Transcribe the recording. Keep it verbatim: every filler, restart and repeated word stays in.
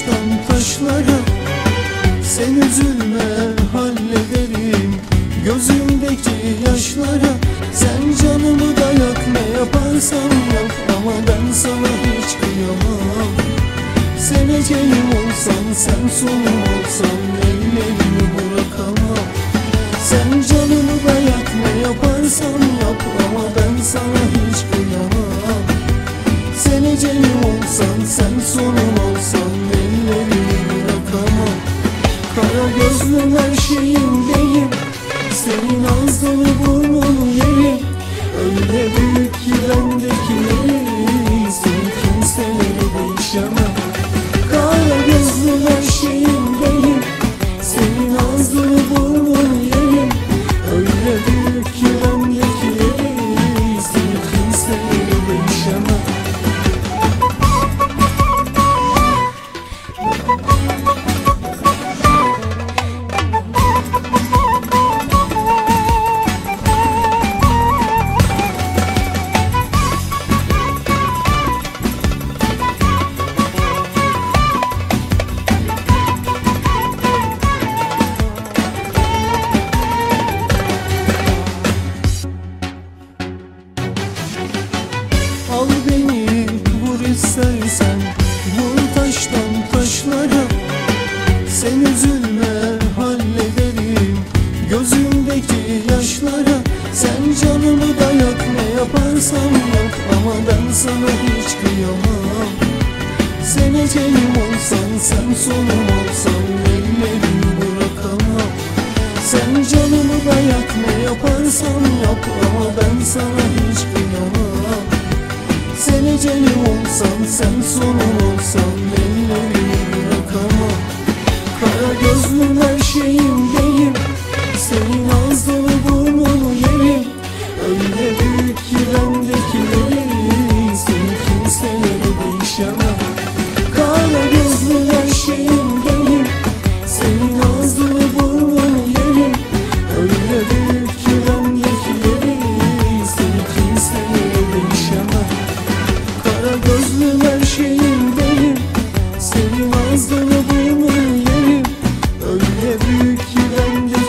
taştan taşlara. Sen üzülme, hallederim gözümdeki yaşlara. Sen canımı da yak, ne yaparsan yap, ama ben sana hiç kıyamam. Seveceğim olsan, sen sonum olsan, ellerimi bırakamam. Sen canımı da yak, ne yaparsan yap, ama ben sana hiç kıyamam. Seveceğim olsan, sen sonum olsan, ellerimi bırakamam. Kara gözlüm her şeyimdeyim, senin ağzını burnunu yerim. Öyle büyük ki bendekileri, seni kimselere değişemem. Kara gözlüm her şeyimdeyim, senin ağzını burnunu yerim. Öyle büyük ki bendekileri, seni kimselere değişemem. Al beni, vur istersen, vur taştan taşlara. Sen üzülme, hallederim gözümdeki yaşlara. Sen canımı da yak, ne yaparsan yap, ama ben sana hiç kıyamam. Seveceğim olsan, sen sonum olsan, ellerimi bırakamam. Sen canımı da yak, ne yaparsan yap, ama ben sana hiç kıyamam. Seveceğim olsan, sen sonum olsan, ellerimi bırakamam. Kara gözlüm her şeyimdeyim, senin ağzını burnunu yerim. Öyle büyük ki bendekileri, seni kimselere değişemem. Kara gözlüm her şeyimdeyim, senin ağzını burnunu yerim. Öyle büyük ki bendekileri, seni kimselere değişemem. Kara gözlüm her şeyimdeyim, senin ağzını burnunu yerim. Öyle büyük ki bendekileri,